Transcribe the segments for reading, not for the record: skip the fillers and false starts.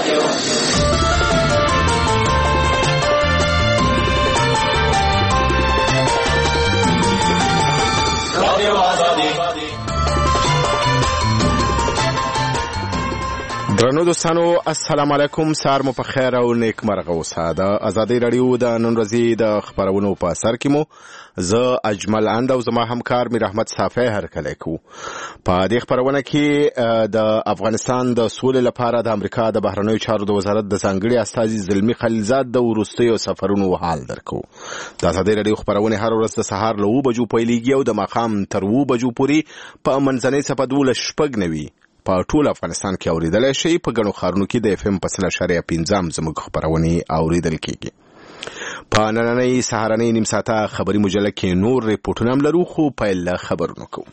درنو دوستانو السلام علیکم، سار مو په خیر او نیک مرغه اوسه. د ازادي رادیو د نن ورځې د خبرونو په اثر کې مو زه اجمل اند او زما همکار میر احمد صافی هرکلی کوو. په دې خبرونه کې د افغانستان د سولې لپاره د امریکا د بهرنیو چارو د وزارت د ځانګړي استازي زلمي خلیلزاد د وروستیو سفرونو حال درکو. د ازادي رادیو خبرونه هر ورځ د سهار له 9 بجو پیلېږي او د ماښام تر 2 بجو پورې په منځنۍ څپه 12:09 په ټول افغانستان کې اوریدلای شي. په ګڼو ښارونو کې د FM 100.5 زموږ خبرونه اوریدل کېږي. په نننۍ سهارنۍ نیم ساعته خبري مجله کې نور ریپورټونه هم لرو، خو پیل له خبرونو کوو.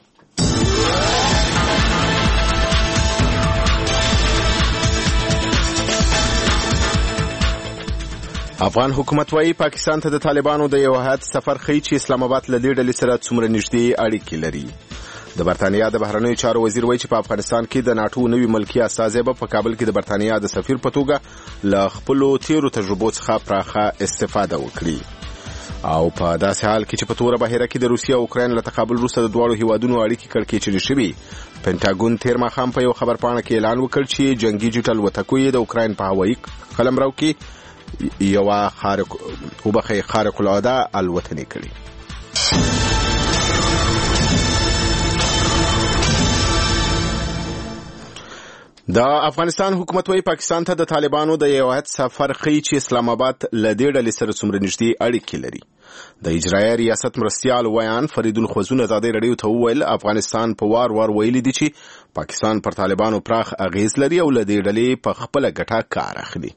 افغان حکومت وايي پاکستان ته د طالبانو د یو هیات سفر ښیي چې اسلام آباد له دې ډلې سره څومره نږدې اړیکې لري. د برتانیا د بهرنیو چارو وزیر وایي چې په افغانستان کې د ناټو نوي ملکی استازی به په کابل کې د برتانیا د سفیر په توګه له خپلو تیرو تجربو څخه پراخه استفاده وکړي. او په داسې حال کې چې په توره بهیره کې د روسیې او اوکراین له تقابل وروسته د دواړو هیوادونو اړیکې کړکېچلې شوي، پینټاګون تیر ماښام په یو خبرپاڼه کې اعلان وکړ چې جنگي جټ الوتکو یې د اوکراین په هوایي قلمرو کې یوه خارق العاده الوتنې کړي. د افغانستان حکومت وايي پاکستان ته د طالبانو د یو هیات سفر ښیي چې اسلام آباد له دې ډلې سره څومره نږدې اړیکې لري. د اجرایه ریاست مرستیال ویان فرید الخوزون ازادي رادیو ته وویل افغانستان په وار ویلي دي چې پاکستان پر طالبانو پراخ اغیز لري او له دې ډلې په خپله ګټه کار اخلي.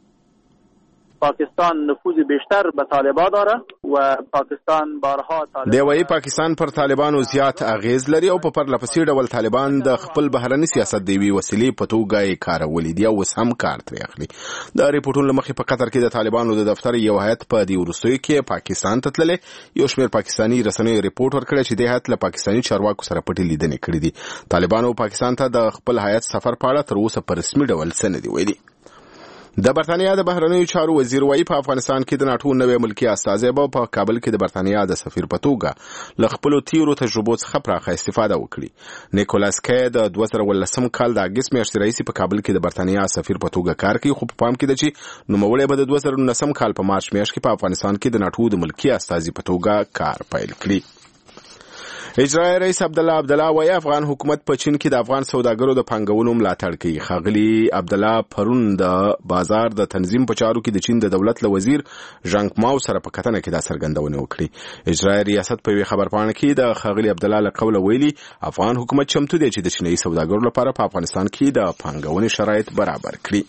پاکستان نفوذ بیشتر به طالبان داره و پاکستان بارها دی وایي پاکستان پر طالبانو زیات اغیز لري او په پرلپسې ډول طالبان د خپل بهرني سیاست د یوې وسیلې په توګه یې کارولي دي او اوس هم کار ترې اخلي. د ریپورټونو له مخې په قطر کې د طالبانو د دفتر یو هیات په دې وروستیو کې پاکستان ته تللی. یو شمېر پاکستاني رسنیو ریپورټ ورکړی چې دې هیات له پاکستاني چارواکو سره پټې لیدنې کړې دي. طالبانو پاکستان ته د خپل هیات سفر په اړه تر اوسه په رسمي ډول څه نه دي ویلي. د برتانیا د بهرنیو چارو وزیر وايي په افغانستان کې د ناټو نوی ملکی استازی به په کابل کې د برتانیا د سفیر په توګه له خپلو تیرو تجربو څخه پراخه استفاده وکړي. نیکولاس کی د 2018 کال د اګست میاشتې راهیسې په کابل کې د برتانیا سفیر په توګه کار کوي، خو په پام کې ده چې نوموړی به د 2019 کال په مارچ میاشت کې په افغانستان کې د ناټو د ملکی استازي په توګه کار پیل کړي. اجرایي رئیس عبدالله وايي افغان حکومت په چین کې د افغان سوداګرو د پانګونو ملاتړ کوي. ښاغلي عبدالله پرون د بازار د تنظیم په چارو کې د چین د دولت له وزیر ژانګ ماو سره په کتنه کې دا څرګندونه وکړي. اجرایي ریاست په یوې خبرپاڼه کې د ښاغلي عبدالله له قوله ویلي افغان حکومت چمتو دی چې د چینایي سوداګرو لپاره په افغانستان کې د پانګونې شرایط برابر کړي.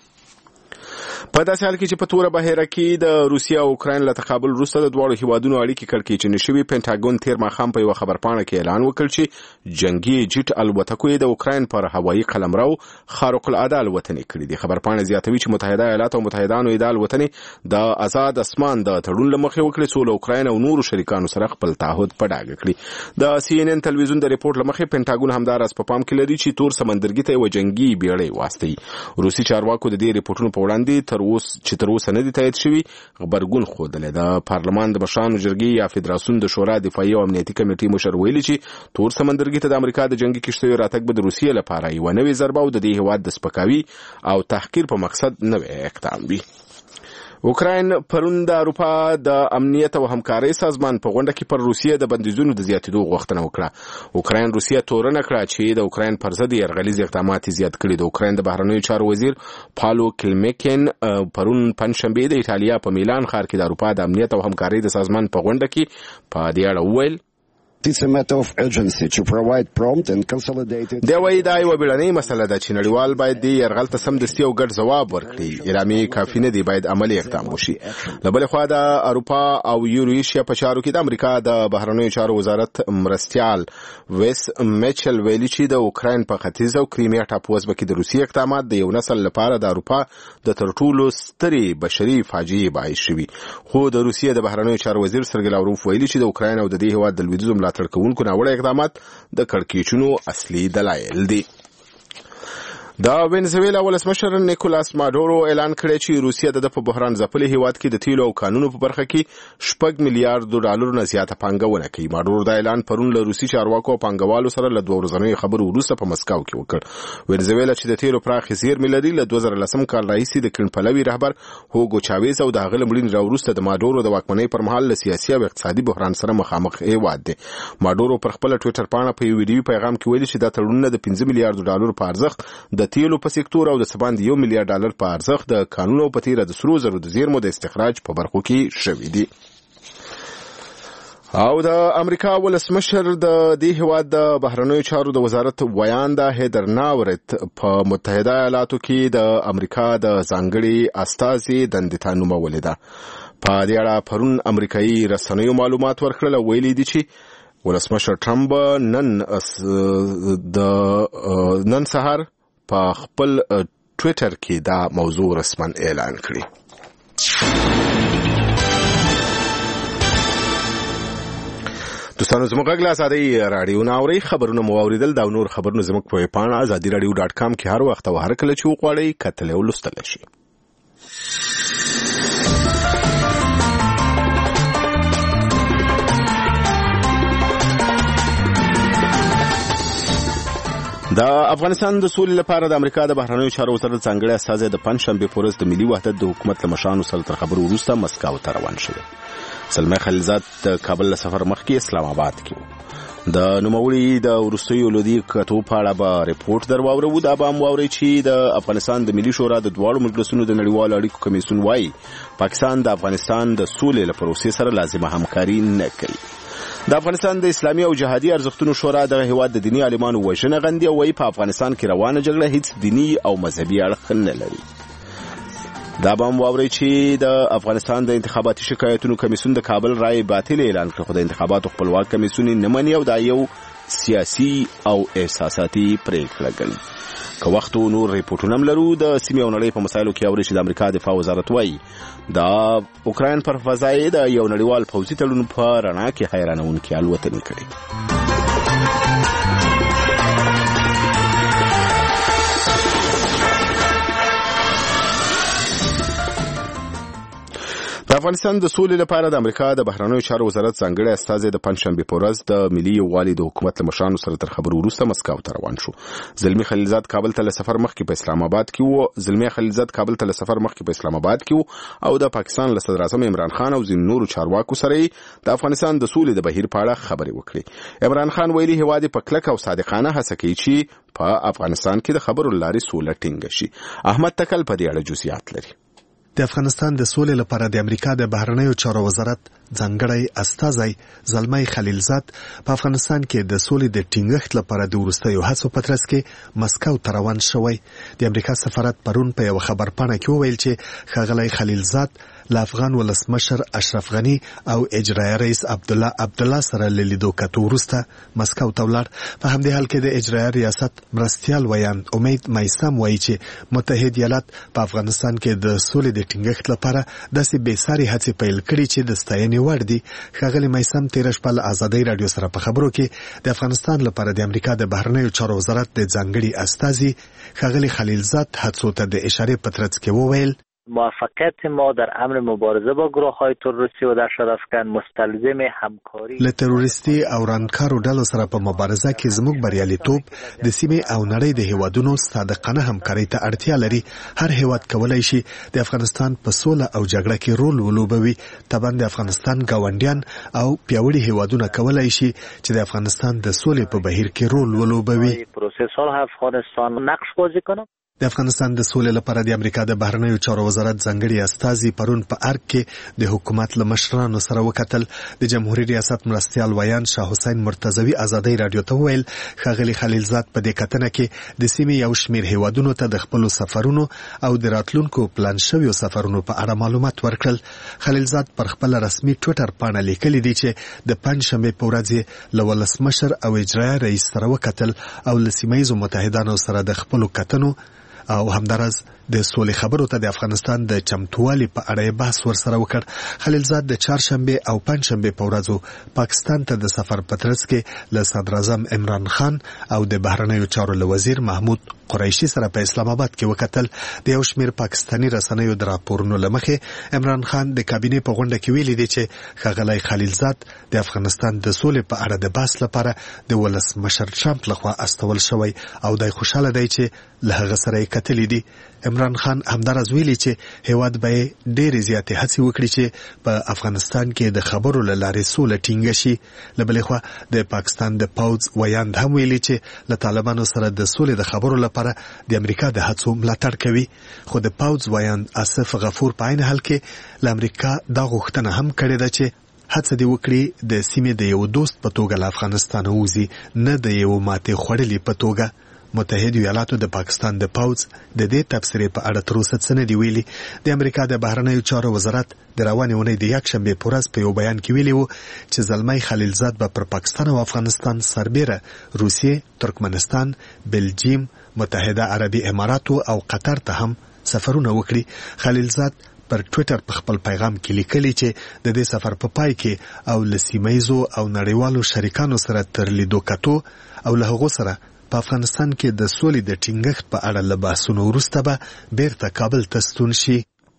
په داسې حال کې چې په توره بهیره کې د روسیې او اوکراین له تقابل وروسته د دواړو هیوادونو اړیکې کړکېچنې شوي، پینټاګون تیر ماښام په یوه خبرپاڼه کې اعلان وکړ چې جنگي جټ الوتکو یې د اوکراین پر هوایي قلمرو خارق العاده الوتنې کړي دي. خبرپاڼه زیاتوي چې متحده ایالات او متحدانو یې د الوتنې د آزاد اسمان د تړون له مخې وکړي څو له اوکراین او نورو شریکانو سره خپل تعهد په ډاګه کړي. د CNN تلویزیون د ریپورټ له مخې پینټاګون همداراز په پام کې لري چې تور سمندرګي ته یوه جنگي بیړۍ واستوي. روسي چارواکو د دې ریپورټونو په وړاندې تر اوسه نه دي تایید شوي غبرګون ښودلی. د پارلمان د مشرانو جرګې یا فدراسیون د شورا دفاعي او امنیتي کمیټې مشر ویلي چې تور سمندرګي ته د امریکا د جنگي کښتیو راتګ به د روسیې لپاره یوه نوې ضربه او د دې هیواد د سپکاوي او تحقیر په مقصد نوی اقدام وي. اوکراین پرون د اروپا د امنیت او همکارۍ سازمان په غونډه کې پر روسیې د بندیزونو د زیاتېدو غوښتنه وکړه. اوکراین روسیې تورنه کړه چې د اوکراین پر ضد یرغلیز اقدامات زیات کړي. د اوکراین د بهرنیو چارو وزیر پالو کلمکین پرون پنجشنبه د ایټالیا په میلان ښار کې د اروپا د امنیت او همکارۍ د سازمان په غونډه کې په دې اړه وویل It's a matter of urgency to provide prompt and consolidated. دا وایي دا یوه بیړنۍ مسله ده چې نړیوال باید د یرغل ته سمدستي او ګډ ځواب ورکړي. اعلامیې کافي نه دي، باید عملي اقدام وشي. له بلې خوا د اروپا او یورویشیا په چارو کې د امریکا د بهرنیو چارو وزارت مرستیال ویس میچل ویلي چې د اوکراین په ختیځ او کریمیا ټاپووزمه کې د روسیې اقدامات د یو نسل لپاره د اروپا د تر ټولو سترې بشري فاجعې باعث شوي. خو د روسیې د بهرنیو چارو وزیر سرګی لاوروف ویلي چې د اوکراین او د دې هیواد د لویدیځو ملاتړ کوونکو ناوړه اقدامات د کړکېچونو اصلي دلایل دي. د وینزویلا ولسمشر نیکولاس ماډورو اعلان کړی چې روسیه د په بحران ځپلي هیواد کې د تیلو او قانونو په برخه کې $6 میلیارډ نه زیاته پانګونه کوي. ماډورو دا اعلان پرون له روسي چارواکو او پانګوالو سره له 2 ورځنیو خبرو وروسته په مسکو کې وکړ. وینزویلا چې د تیلو پراخې زیرمې لري له 2010 کال راهیسې د کڼپلوي رهبر هوګو چاویز او د هغه مړینې راوروسته د ماډورو د واکمنۍ پر مهال له سیاسي او اقتصادي بحران سره مخامخ هیواد دی. ماډورو پر خپل ټوئیټر پاڼه په یو ویډیو پیغام کې ویلي چې دا تړونونه د $5 میلیارډ په ارزښت د تیلو په سکتور او د سباند $1 میلیارډ په ارزښت د قانونو په تیره د سرو زرو د زیرمو د استخراج په برخو کې شوي دي. او د امریکا ولسمشر د دې هیواد د بهرنیو چارو د وزارت ویاندا هیدر ناورت په متحده ایالاتو کې د امریکا د ځانګړي استازي دندې ته نومولې ده. په دې اړه پرون امریکایي رسنیو معلومات ورکړل او ویلي دي چې ولسمشر ټرمپ نن سهار په خپل ټوئیټر کې دا موضوع رسما اعلان کړی. دوستانو زموږ غږ له ازادۍ راډیو نه اورئ. خبرونه مو واوریدل. دا نور خبرونه زموږ په پاڼه azadiradio.com کې هر وخت او هر کله چې وغواړئ کتلی او لوستلی شئ. د افغانستان د سولې لپاره د امریکا د بهرنیو چارو وزارت ځانګړی استازی د پنجشنبې په ورځ د ملي وحدت د حکومت له مشرانو سره تر خبرو وروسته مسکو ته روان شوی. سلمې خلیلزاد د کابل له سفر مخکې اسلام آباد کې و. د نوموړي د وروستیو لودي کتو په اړه به ریپورټ درواورو. دا به هم واورئ چې د افغانستان د ملي شورا د دواړو مجلسونو د نړیوالو اړیکو کمیسیون وایي پاکستان د افغانستان د سولې له پروسې سره لازمه همکاري نه کوي. د افغانستان د اسلامي او جهادي ارزښتونو شورا د هیواد د دینی عالمانو وژنه غندي او وايي په افغانستان کې روانه جګړه هیڅ دینی او مذهبي اړخ نه لري. دا به هم واورئ چې د افغانستان د انتخاباتي شکایتونو کمیسیون د کابل رای باطل اعلان کړ، خو د انتخاباتو خپلواک کمیسیون نه مني او دا یو سیاسي او احساساتي پریکړه ګڼي. که وخت نور ریپورټونه هم لرو. د سیمې او نړۍ په مسایلو کې اورئ چې د امریکا دفاع وزارت وایي د اوکراین پر فضای د یو نړیوال پوځي تړون په رڼا کې حیرانونکې الوتنې کړې. د افغانستان د سولې لپاره د امریکا د بهرنیو چارو وزارت ځانګړی استازی د پنجشنبې په ورځ د ملي یووالي د حکومت له مشرانو سره تر خبرو وروسته مسکو ته روان شو. زلمی خلیلزاد کابل ته له سفر مخکې په اسلام آباد کې وو او د پاکستان له صدر اعظم عمران خان او ځینو نورو چارواکو سره د افغانستان د سولې د بهیر په اړه خبرې وکړې. عمران خان ویلي هیواد په کلکه او صادقانه هڅه کوي چې په افغانستان کې د خبرو لارې سوله ټینګه شي. احمد تکل په دې اړه جزئیات لري. د افغانستان د سولې لپاره د امریکا د بهرنیو چارو وزارت ځانګړی استازی زلمی خلیلزاد په افغانستان کې د سولې د ټینګښت لپاره د وروستیو هڅو په ترڅ کې مسکو ته روان شوی. د امریکا سفارت پرون په یو خبرپاڼه کې وویل چې ښاغلی خلیلزاد له افغان ولسمشر اشرف غنی او اجرایي رئیس عبدالله سره له لیدو کتو وروسته مسکو ته ولاړ. په همدې حال کې د اجرایي ریاست مرستیال ویاند امید مایسم وایي چې متحد ایالات په افغانستان کې د سولې د ټینګښت لپاره داسې بېساري هڅې پیل کړي چې د ستاینې وړ دي. ښاغلی مایسم تېره شپه له ازادۍ راډیو سره په خبرو کې د افغانستان لپاره د امریکا د بهرنیو چارو وزارت د ځانګړي استازي ښاغلی خلیلزاد هڅو ته د اشارې په ترڅ کې وویل موفقیت ما در امر مبارزه با گروه‌های تروریستی و دهشت افکن مستلزم همکاری له تروریستي او رانکارو ډلو سره په مبارزه کې زموږ بریالیتوب د سیمې او نړۍ د هیوادونو صادقانه همکارۍ ته اړتیا لري. هر هیواد کولای شي د افغانستان په سوله او جګړه کې رول ولوبوي. طبعا د افغانستان ګاونډیان او پیاوړي هیوادونه کولای شي چې د افغانستان د سولې په بهیر کې رول ولوبوي. پروسسور افغانستان نقش بازی کنه. د افغانستان د سولې لپاره د امریکا د بهرنیو چارو وزارت ځانګړي استازي پرون په ارګ کې د حکومت له مشرانو سره وکتل. د جمهوریت ریاست مرستیال ویاند شاه حسین مرتضوی ازادۍ راډیو ته وویل ښاغلی خلیلزاد په دې کتنه کې د سیمې یو شمېر هیوادونو ته د خپلو سفرونو او د راتلونکو پلان شویو سفرونو په اړه معلومات ورکړل. خلیلزاد پر خپل رسمي ټویټر پاڼه لیکلي دي چې د پنجشنبې په ورځ له ولسمشر او اجرایي رئیس سره وکتل او له سیمه ییزو متحدانو سره د خپلو کتنو او همدارس د سولې خبرو ته د افغانستان د چمتووالي په اړه بحث ورسره وکړ. خلیلزاد د چهارشنبه او پنځشنبه په ورځو پاکستان ته د سفر په ترڅ کې له صدر اعظم عمران خان او د بهرنیو چارو له وزیر محمود قریشي سره په اسلام آباد کې وکتل. د یو شمېر پاکستاني رسنیو د راپورونو له مخې عمران خان د کابینې په غونډه کې ویلي دی چې ښاغلی خلیلزاد د افغانستان د سولې په اړه د بحث لپاره د ولسمشر ټرمپ لخوا استول شوی او د خوشاله دی چې له هغه سره یې کتلي دي. عمران خان همدارز ویلي چې هیواد به ډېرې زیاتې هڅې وکړي چې په افغانستان کې د خبرو له لارې سوله ټینګه شي. له بلې خوا د پاکستان د پوځ ویاند هم ویلي چې له طالبانو سره د سولې د خبرو لپاره د امریکا د هڅو ملاتړ کوي. خو د پوځ ویاند آصف غفور په عین حال کې له امریکا دا غوښتنه هم کړې ده چې هڅه دې وکړي د سیمې د یو دوست په توګه له افغانستان ووځي، نه د یو ماتې خوړلي په توګه. متحده ایالاتو د پاکستان د پوځ د دې تبصرې په اړه تر اوسه څه نه دي ویلي. د امریکا د بهرنیو چارو وزارت د روانې اونۍ د یکشنبې په ورځ په یو بیان کې ویلي وو چې زلمی خلیلزاد به پر پاکستان او افغانستان سربیره روسیې، ترکمنستان، بلجیم، متحده عربي اماراتو او قطر ته هم سفرونه وکړي. خلیلزاد پر ټویټر په خپل پیغام کې لیکلي چې د دې سفر په پای کې او له سیمایزو او نړیوالو شریکانو سره تر لیدو کتو او له هغو سره په افغانستان کې د سولې د ټینګښت په اړه له بحثونو وروسته به بیرته کابل ته ستون شي.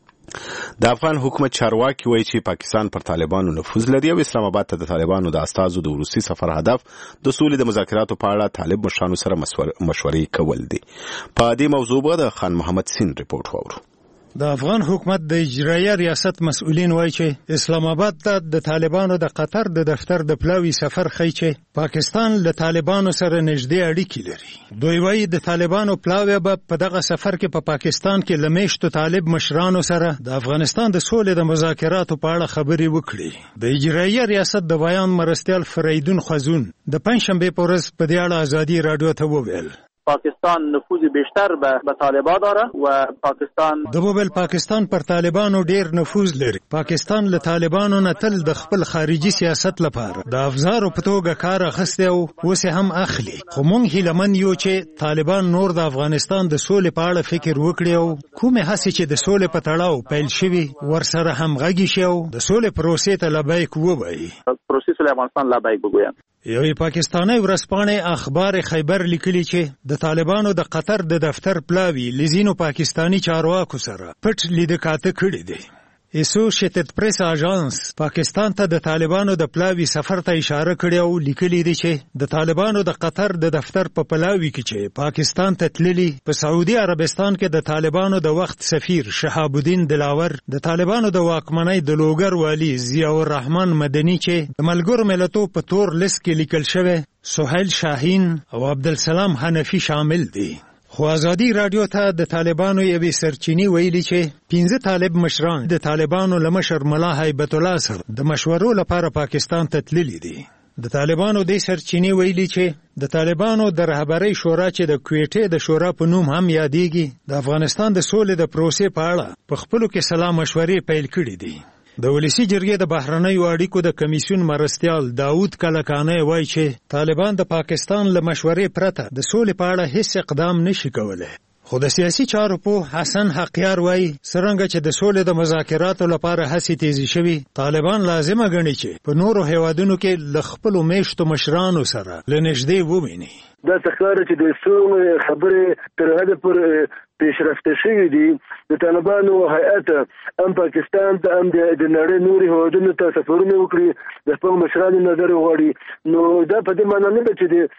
د افغان حکومت چارواکي وایي چې پاکستان پر طالبانو نفوذ لري او اسلام آباد ته د طالبانو د استازو د وروستي سفر هدف د سولې د مذاکراتو په اړه طالب مشرانو سره مشورې کول دي. په دې موضوع به د خان محمد سین ریپورت واورو. د افغان حکومت د اجرایه ریاست مسؤلین وایي چې اسلام آباد ته د طالبانو د قطر د دفتر د پلاوي سفر ښیي چې پاکستان له طالبانو سره نږدې اړیکې لري. دوی وایي د طالبانو پلاوی به په دغه سفر کې په پاکستان کې له میشتو طالب مشرانو سره د افغانستان د سولې د مذاکراتو په اړه خبرې وکړي. د اجرایه ریاست د بیان مرستیال فریدون خزون د پنځشنبې په ورځ په دې اړه ازادي رادیو ته وویل پاکستان نفوذ بیشتر به طالبان داره و پاکستان د پاکستان پر طالبانو ډیر نفوذ لري. پاکستان له طالبانو نه تل د خپل خارجي سیاست لپاره د افزارو په توګه کار اخیستی او اوس هم اخلي. خو موږ هیلمن یو چې طالبان نور د افغانستان د سولې په اړه فکر وکړي او کومې هڅې چې د سولې په تړاو پیل شوي ورسره همغږي شي او د سولې پروسې ته لبیک ووایي. پروسې له افغانستان لبیک وګویم. یوې پاکستاني ورځپاڼې اخبار خیبر لیکلي چې د طالبانو د قطر د دفتر پلاوي لزینو پاکستانی چارواکو سره پټ لیدکاته کړي دي. اسوشیټډ پریس اژانس پاکستان ته د طالبانو د پلاوي سفر ته اشاره کړې او لیکلي دي چې د طالبانو د قطر د دفتر په پلاوي کې چې پاکستان ته تللي په سعودي عربستان کې د طالبانو د وخت سفیر شهاب الدین دلاور، د طالبانو د واکمنۍ د لوګر والی ضیاء الرحمن مدني چې د ملګرو ملتونو په تور لیست کې لیکل شوی سهیل شاهین او عبدالسلام حنفي شامل دي. خو ازادي رادیو ته د طالبانو یوې سرچینې ویلي چې 15 طالب مشران د طالبانو له مشر ملا هیبت الله سره د مشورو لپاره پاکستان ته تللي دي. د طالبانو د سرچینې ویلي چې د طالبانو د رهبرۍ شورا چې د کویټې د شورا په نوم هم یادېږي د افغانستان د سولې د پروسې په اړه په خپلو کې سلا مشورې پیل کړي دي. د ولسی جرګې د بهرنیو اړیکو د کمیسیون مرستیال داود کلکانی وایي چې طالبان د پاکستان له مشورې پرته د سولې په اړه هیڅ اقدام نشي کولی. خو د سیاسي چارو په حسن حقیار وایي څرنګه چې د سولې د مذاکراتو لپاره هڅې تیزی شوي، طالبان لازمه ګڼي چې په نورو هیوادونو کې له خپلو میشتو مشرانو سره له نږدې وویني. دا ښکاري چې د سولې خبرې تر حده پورې پیشرفته شوي دي. د طالبانو هیئت هم پاکستان ته هم د نړۍ نورو هیوادونو ته سفرونه وکړي، د خپلو مشرانو نظر وغواړي. نو دا په دې معنی نه ده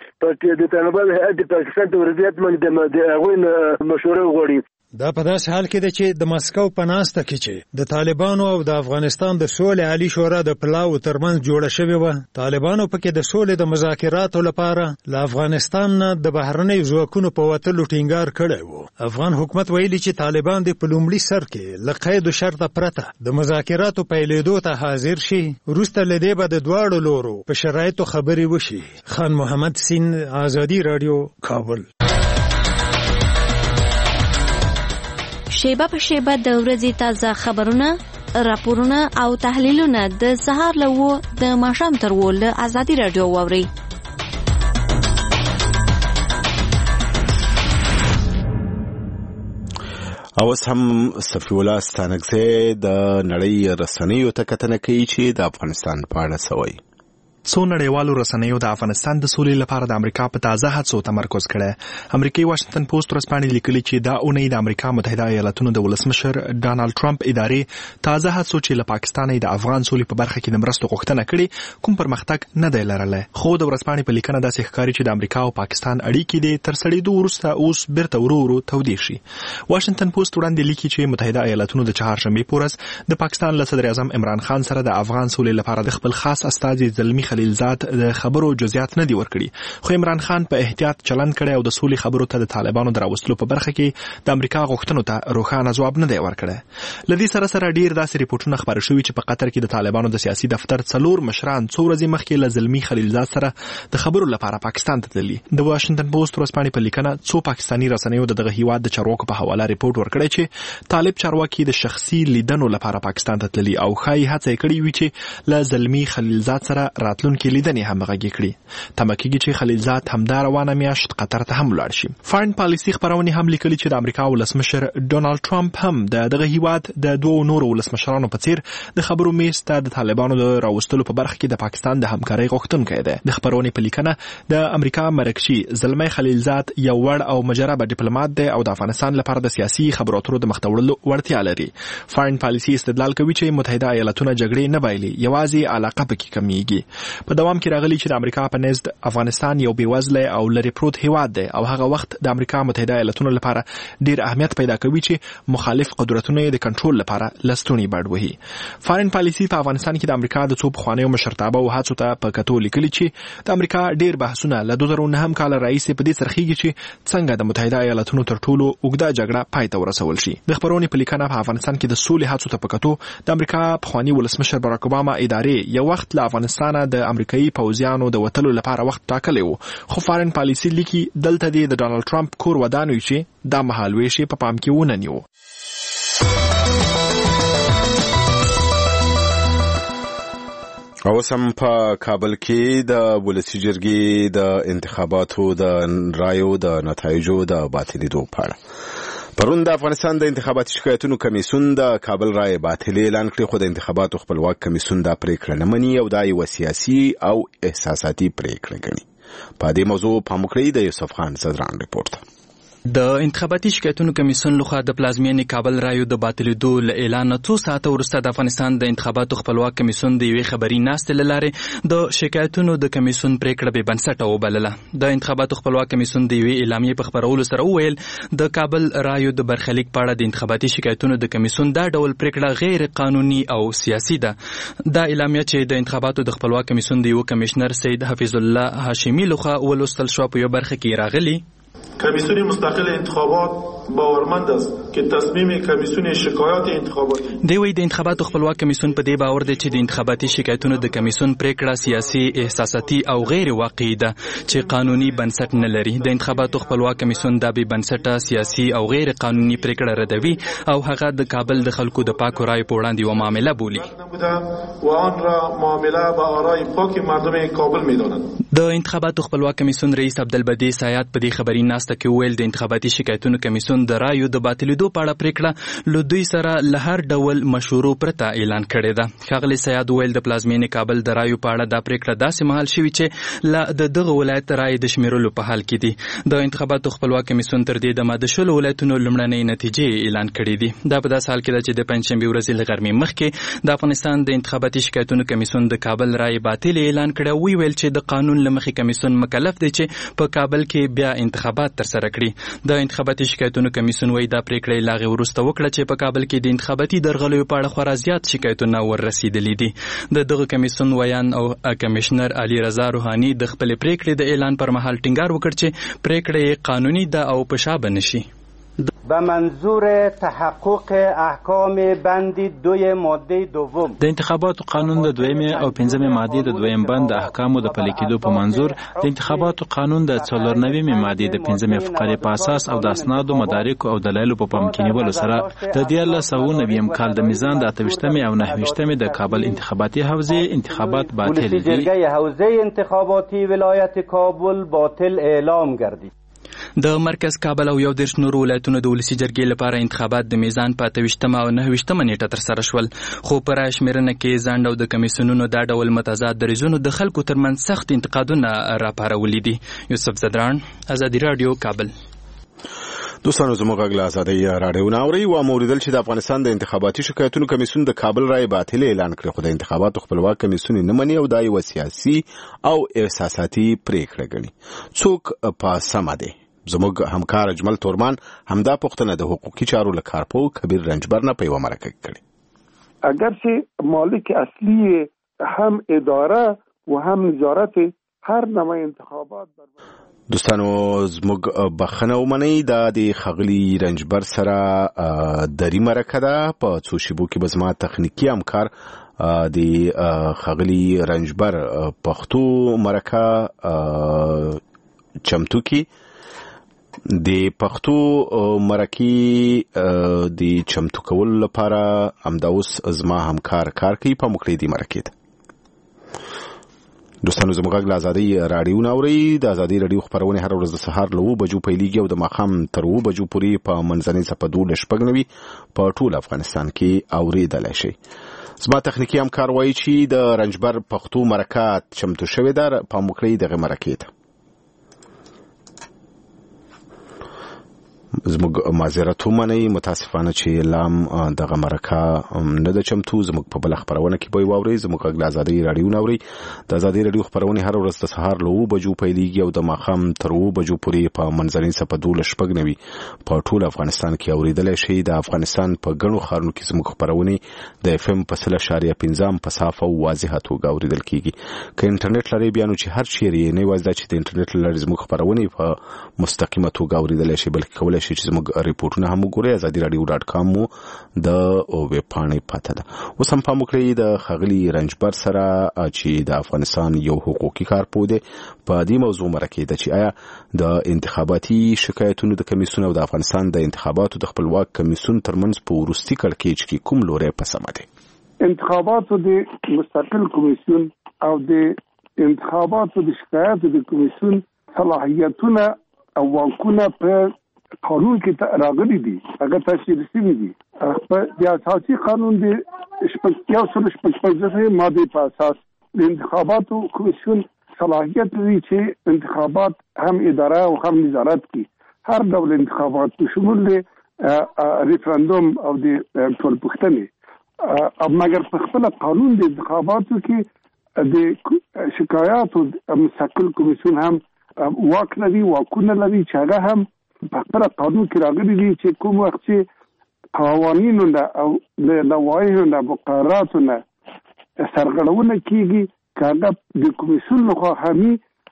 چې د طالبانو هیئت د پاکستان ته ورځي حتما د هغوی نه مشوره وغواړي. دا په داسې حال کې ده چې د مسکو په ناسته کې چې د طالبانو او د افغانستان د سولې عالی شورا د پلاو ترمنځ جوړه شوې وه، طالبانو پکې د سولې د مذاکراتو لپاره له افغانستان نه د بهرنیو ځواکونو په وتلو ټینګار کړی و. افغان حکومت ویلي چې طالبان د په لومړي سر کې له قید و شرطه پرته د مذاکراتو پیلېدو ته حاضر شي، وروسته له دې به د دواړو لورو په شرایطو خبرې وشي. خان محمد سین، ازادي رادیو، کابل. شیبه په شیبه د ورځې تازه خبرونه، راپورونه او تحلیلونه د سهار له 9 د ماښام تر 10 له ازادي رادیو واورئ. اوس هم صفی الله ستانکزی د نړۍ رسنیو ته کتنه کوي چې د افغانستان په اړه څه وایي. څو نړیوالو رسنیو د افغانستان د سولې لپاره د امریکا په تازه هڅو تمرکز کړی. امریکایي واشنگټن پوسټ ورځپاڼې لیکلي چې دا اونۍ د امریکا متحده ایالاتونو د ولسمشر ډانلډ ټرمپ ادارې تازه هڅو چې له پاکستان د افغان سولې په برخه کې د مرستو غوښتنه کړې کوم پرمختګ نه دی لرلی. خو د ورځپاڼې په لیکنه داسې ښکاري چې د امریکا او پاکستان اړیکې د تر سړېدو وروسته اوس بیرته ورو ورو تودې شي. واشنگټن پوسټ وړاندې لیکي چې متحده ایالاتونو د چهارشنبې په ورځ د پاکستان له صدر اعظم عمران خان سره د افغان سولې لپاره د خپل خاص استازي زلمی خلیلزاد د خبرو جزئیات نه دی ورکړي. خو عمران خان په احتیاط چلند کړی او د سولې خبرو ته د طالبانو د راوستلو په برخه کې د امریکا غوښتنو ته روښانه ځواب نه دی ورکړی. له دې سره ډیر داسې ریپورټونه خبر شوي چې په قطر کې د طالبانو د سیاسي دفتر 4 مشران څو ورځې مخکې له زلمی خلیلزاد سره د خبرو لپاره پاکستان ته تللي. د واشنگټن پوسټ ورځپاڼې په لیکنه څو پاکستاني رسنیو دغه هیواد د چارواکو په حواله ریپورټ ورکړی چې طالب چارواکي د شخصي لیدنو لپاره پاکستان ته تللي او ښایي هڅه کړې وي چې له زلمی خلیلزاد سره راتلونکي لیدنې هم غږی کړي. تمه کېږي چې خلیلزاد همدا روانه میاشت قطر ته هم ولاړ شي. فارن پالیسي خبرونه هم لیکلي چې د امریکا ولسمشر ډونالد ټرمپ هم دغه هیواد د دوه نورو ولسمشرانو په څیر د خبرو میز ته د طالبانو د راوستلو په برخه کې د پاکستان د همکارۍ غوښتونکی دی. د خبرونې په لیکنه د امریکا مرکزي زلمی خلیلزاد یو وړ او مجرب ډیپلوماټ دی او د افغانستان لپاره د سیاسي خبرو اترو د مخ ته وړلو وړتیا لري. فارن پالیسي استدلال کوي چې متحده ایالاتونه جګړې نه بایلي، یوازې علاقه پکې کمیږي. په دوام کې راغلي چې د امریکا په نزد افغانستان یو بیوزله او لري پروت هیواد دی او هغه وخت د امریکا متحده ایالاتونو لپاره ډیر اهمیت پیدا کوي چې مخالف قدرتونو د کنټرول لپاره لستونی بډ وهي. فارن پالیسي په افغانستان کې د امریکا د څو پخوانیو مشرتابه او هڅو ته په کتو لیکلي چې د امریکا ډیر بحثونه له 2009 کال راهیسې په دې سرخیږي چې څنګه د متحده ایالاتونو تر ټولو اوږده جګړه پای ته ورسول شي. د خبرونې په لیکنه په افغانستان کې د سولې هڅو ته په کتو د امریکا پخوانی ولسمشر باراک اوباما ادارې یو وخت له افغانستان د امریکایي پوځیانو د وتلو لپاره وخت ټاکلی و. خو فارن پالیسي لیکي دلته د ډانلډ ټرمپ کور ودانوي چې دا مهال ویش په پام کې ونه نیو. اوس هم په کابل کې د ولسي جرګې د انتخاباتو د رایو د نتایجو د باطلېدو په اړه پرون د افغانستان د انتخاباتي شکایتونو کمیسیون د کابل رای باطلې اعلان کړی، خو د انتخاباتو خپلواک کمیسیون دا پریکړه نه مني او دا یوه سیاسي او احساساتي پریکړه ګڼي. په دې موضوع پام وکړئ. د یوسف خان صدران ریپورت. د انتخاباتي شکایتونو کمیسیون لخوا د پلازمینې کابل رایو د باطلېدو له اعلان 2 ساعته وروسته د افغانستان د انتخاباتو خپلواک کمیسیون د یوې خبري ناستې له لارې د شکایتونو د کمیسیون پریکړه بې بنسټه وبلله. د انتخاباتو خپلواک کمیسیون د یوې اعلامیې په خپرولو سره وویل د کابل رایو د برخلیک په اړه د انتخاباتي شکایتونو د کمیسیون دا ډول پریکړه غیر قانوني او سیاسي ده. دا اعلامیه چې د انتخاباتو د خپلواک کمیسیون د یو کمشنر سید حفیظ الله هاشمی لخوا ولوستل شو په یو برخه کې راغلی. کمیسیون مستقل انتخابات باورمند است که تصمیم کمیسیون شکایات انتخاباتی دی وی د انتخاباتو خپلواک کمیسیون په دې باور دی چې د انتخاباتي شکایتونو د کمیسیون پریکړه سیاسي، احساساتي او غیر واقعي ده چې قانوني بنسټ نه لري. د انتخاباتو خپلواک کمیسیون د بې بنسټه سیاسي او غیر قانوني پریکړه ردوي او هغه د کابل د خلکو د پاکو رای په وړاندې یوه معامله بولي و آن را معامله به آرای پاک مردم کابل می‌دانند. د انتخاباتو خپلواک کمیسیون رئیس عبدالبدی سایات په دې خبري ناسته کې ویل د انتخاباتي شکایتونو کمیسیون د رایو د باطلېدو په اړه پریکړه له دوی سره له هر ډول مشورو پرته اعلان کړې ده. ښاغلي سیاد ویل د پلازمینې کابل د رایو په اړه دا پریکړه داسې مهال شوې چې له دغه ولایت رای د شمیرلو په حال کې دي. د انتخاباتو خپلواک کمیسیون تر دې دمه د 10 ولایتونو لومړنۍ نتیجې اعلان کړې دي. دا په داسې حال کې ده چې د پنجشنبې ورځې له غرمې مخکې د افغانستان د انتخاباتي شکایتونو کمیسیون د کابل رای باطل اعلان کړی. ویل چې د قانون له مخې کمیسیون مکلف دی چې په کابل کې بیا انتخابات ترسره کړي. د انتخاباتي شکایتونو کمیسیون وایي دا پریکړه یې لاغې وروسته وکړه چې په کابل کې د انتخاباتي درغلیو په اړه خورا زیات شکایتونه وررسېدلي دي. د دغه کمیسیون ویان او کمشنر علي رضا روحاني د خپلې پریکړې د اعلان پر مهال ټینګار وکړ چې پریکړه یې قانوني ده او په شا به نشي. به منظور تحقق احکام بند 2 ماده 2 د انتخاباتو قانون د 2 او 5 ماده د 2 بند د احکامو د پلي کېدو په منظور د انتخاباتو قانون د 4 ماده د 5 فقره په اساس او د اسنادو مدارک او دلایلو په پام کې نیولو سره د 1990 کال د میزان د 28 او 29 د کابل انتخاباتي حوزه انتخابات باطل دي. جرګه حوزه انتخاباتی ولایت کابل باطل اعلام گردید. د مرکز کابل او 11 نورو ولایتونو د ولسي جرګې لپاره انتخابات د میزان په 28 او 29 نیټه ترسره شول، خو په راشمیرنه کې ځنډ او د کمیسیونونو دا ډول متضاد دریځونو د خلکو ترمنځ سخت انتقادونه راپارولي دي. یوسف زدران، ازادي رادیو، کابل. دوستانو زموږ غږ له ازادۍ راډیو نه اورئ. واوریدل چې د افغانستان د انتخاباتي شکایتونو کمیسیون د کابل رای باطل اعلان کړ، خو د انتخاباتو خپلواک کمیسیون نه مني او دا یو سیاسي او احساساتي پریکړه ګڼي. څوک په سمه دی؟ زموږ همکار اجمل تورمان همدا پوښتنه د حقوقي چارو له کارپو کبیر رنجبر نه په یوه مرکه کې کړې. اگر چې مالک اصلی هم اداره و هم نظارت هر نوع انتخابات دوستانو زموږ بخښنه ومنئ، دا د ښاغلي رنجبر سره دري مرکه ده. په څو شیبو کې به زما تخنیکي همکار د ښاغلي رنجبر پښتو مرکه چمتو کړي. د پښتو مرکې د چمتو کولو لپاره همدا اوس زما همکار کار کوي په موږ دې مرکې ته. دوستانو زموږ غږ له ازادۍ راډیو نه اورئ. د ازادۍ راډیو خپرونې هر ورځ د سهار له 9 بجو پیلېږي او د ماښام تر 9 بجو پورې په منځنۍ څپه 12:09 په ټول افغانستان کې اورېدلی شئ. زما تخنیکي همکار وایي چې د رنجبر پښتو مرکه چمتو شوې ده، په موږ دغه مرکې ته زموږ معذرت ومنئ. متاسفانه چې لام دغه مرکه نه ده چمتو. زموږ په بله خپرونه کې به یې واورئ. زموږ غږ له ازادۍ راډیو نه اورئ. د ازادۍ راډیو خپرونې هر ورځ د سهار له 9 بجو پیلېږي او د ماښام تر 9 بجو پورې په منځنۍ څپه 12:09 په ټول افغانستان کې اورېدلی شئ. د افغانستان په ګڼو ښارونو کې زموږ خپرونې د FM په 0.5 په صافه او واضحه توګه اورېدل کېږي. که انټرنیټ لرئ بیا نو چې هر چیرې یې نه یوازې دا چې د انټرنیټ له لارې زموږ خپرونې په مستقیمه توګه اورېدلی شئ، بلکې کولی شئ چې زموږ ریپورټونه هم وګورئ. ازادي راډیو .com مو د ویب پاڼې پته ده. اوس هم پام وکړئ د ښاغلي رنجبر سره چې د افغانستان یو حقوقي کارپوه دی په دې موضوع مرکې ده چې آیا د انتخاباتي شکایتونو د کمیسیون او د افغانستان د انتخاباتو د خپلواک کمیسیون ترمنځ په وروستي کړکېچ کې کوم لوری په سمه دی؟ انتخاباتو د مستقل کمیسیون او د انتخاباتو د شکایاتو د کمیسیون صلاحیتونه او واکونه په قانون کې راغلي دي، هغه تشریح شوي دي. د اساسي قانون د 165 ماده په اساس د انتخاباتو کمیسیون صلاحیت لري چې انتخابات هم اداره او هم نظارت کوي. هر ډول انتخابات په شمول د ریفرندوم او د ټولپوښتنې، مګر په خپل قانون د انتخاباتو کې د شکایاتو مستقل کمیسیون هم واک لري، واکونه لري چې هغه هم په خپل قانون کې راغلي دي چې کوم وخت چې قوانینو نه او د لوایحو نه مقرراتو نه سرغړونه کېږي، که هغه د کمیسیون لخوا همي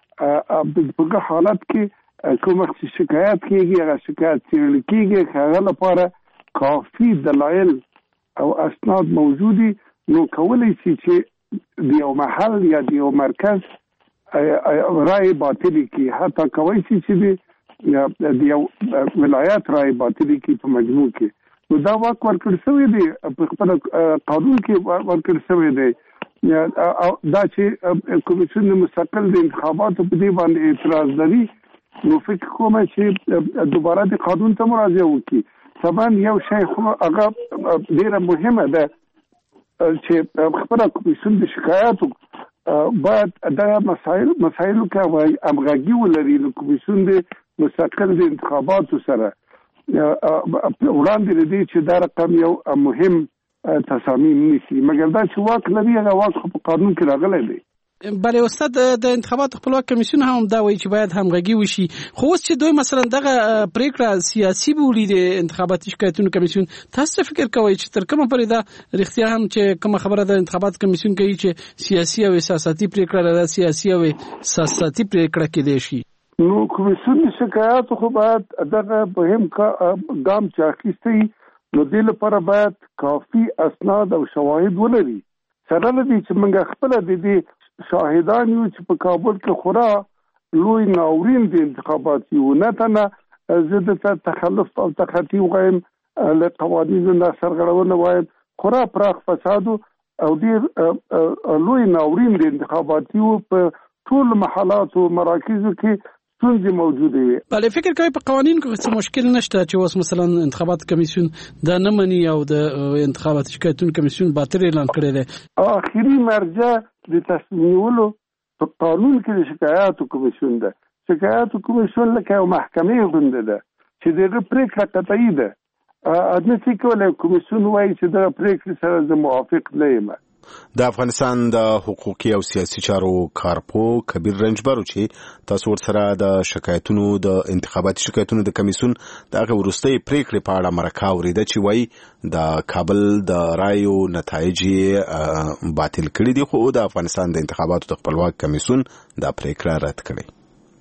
په حالت کې کوم وخت چې شکایت کېږي، هغه شکایت څېړل کېږي، که هغه لپاره کافي دلایل او اسناد موجودي، نو کولی شي چې د یو محل یا د یو مرکز رای باطلي کړي. حتی کولی شي چې د یو ولایت رای باطلي کړي په مجموع کې. نو دا واک ورکړل شوی دی، په خپل قانون کې ورکړل شوی دی. دا چې کمیسیون مستقل د انتخاباتو په دې باندې اعتراض لري، نو فکر کوم چې دوباره د قانون ته مراجعه وکړي. طبعا یو شی خو هغه ډیره مهمه ده چې خپل کمیسیون د شکایاتو باید دا مسایلو کې همغږي ولري. نو کمیسیون د مستقل د انتخاباتو سره وړاندې لري چې دا رقم یو مهم تصامیم نیسي، مګر دا چې واک لري هغه واک په قانون کې راغلی دی. بله استاد، د انتخاباتو خپلواک کمیسیون هم دا وایي چې باید همغږي وشي، خو اوس چې دوی مثلا دغه پریکړه سیاسي بولي د انتخاباتي شکایتونو کمیسیون، تاسو فکر کوئ چې تر کومه پورې دا رښتیا هم چې کومه خبره د انتخاباتو کمیسیون کوي چې سیاسي او احساساتي پریکړه ده، سیاسي او احساساتي پریکړه کېدای شي؟ نو کمیسیون د شکایاتو خو باید دغه مهم ګام چې اخیستی، نو دې لپاره باید کافي اسناد او شواهد ولري. سره له دې چې موږ خپله د دې شاهدان یو چې په کابل کې خورا لوی ناورین د انتخابات یو، نه تنه زه د تخلف او تخطي وایم، له قوانینو نه سرغړونه وایم، خورا پراخ فساد او ډېر لوی ناورین د انتخابات یو په ټول محلات او مراکزو کې ستونزې موجوده وي. بله فکر کوي په قوانینو کې څه مشکل نشته چې اوس مثلا انتخابات کمیسیون دا نه مني او د انتخابات شکایتونو کمیسیون باطل اعلان کړی دی؟ آخري مرجع د تصمیم نیولو په قانون کې د شکایاتو کمیسیون ده. شکایاتو کمیسیون لکه یو محکمې غونډه ده چې دغه پریکړه قطعي ده. نشي کولی کمیسیون وایي چې دغه پریکړې سره زه موافق نه یم. د افغانستان د حقوقي او سیاسي چارو کارپو کبیر رنجبرو چې تاسو ورسره د شکایتونو د انتخاباتي شکایتونو د کمیسیون دغه وروستۍ پریکړې په اړه مرکه اورېده چې وایي د کابل د رایو نتایج باطل کړي دي، خو د افغانستان د انتخاباتو د خپلواک کمیسیون دا پریکړه رد کړې.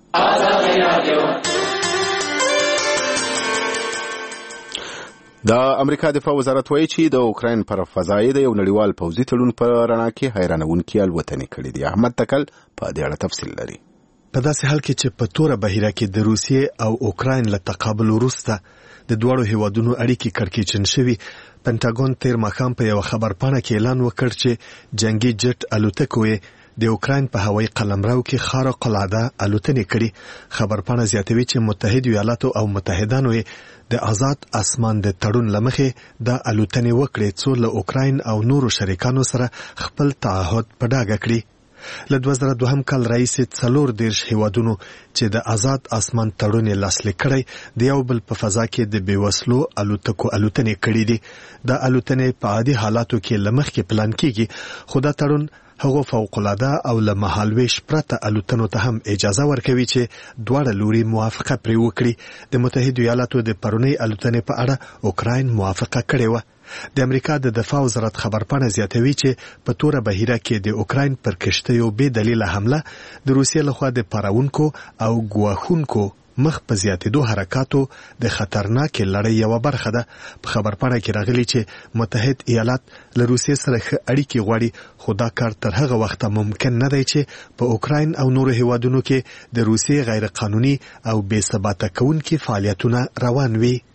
د امریکا دفاع وزارت وایي چې د اوکراین پر فضایي د یو نړیوال پوځي تړون په رڼا کې حیرانونکې الوتنې کړې دي. احمد تکل په دې اړه تفصیل لري. په داسې حال کې چې په توره بهیره کې د روسیې او اوکراین له تقابل وروسته د دواړو هیوادونو اړیکې کړکېچن شوي، پنټاګون تیر ماښام په یو خبرپاڼه کې اعلان وکړ چې جنگي جټ الوتکو یې د اوکراین په هوایي قلمرو کې خارق العاده الوتنې کړي. خبرپاڼه زیاتوي چې متحده ایالاتو او متحدانو یې د آزاد اسمان د تړون لمخې د الوتنې وکړې څو له اوکراین او نورو شریکانو سره خپل تعهد په ډاګه کړي. له 2002 کال راهیسې 40 هیوادونو چې د آزاد اسمان تړون یې لاسلیک کړی د یو بل په فضا کې د بېوسلو الوتکو الوتنې کړي دي. د الوتنې په عادي حالاتو کې له مخکې پلان کیږي، خو دا تړون هغه فوق العاده او له مهالويش پرته الوتنو ته هم اجازه ورکوي چې دواړه لوري موافقه پرې وکړي. د متحده ایالاتو د پرونی الوتنې په اړه اوکراین موافقه کړې و. د امریکا د دفاع وزارت خبرپاڼه زیاتوي چې په توره بهیره کې د اوکراین پر کشتیو بې دلیله حمله د روسیې لخوا د پاراونکو او ګواښونکو مخ په زیاتېدو حرکاتو د خطرناکې لړۍ یوه برخه ده. په خبرپاڼه کې راغلي چې متحد ایالات له روسیې سره ښه اړیکې غواړي، خو دا کار تر هغه وخته ممکن نه دی چې په اوکراین او نورو هیوادونو کې د روسیې غیر قانوني او بې ثباته کوونکي فعالیتونه روان وي.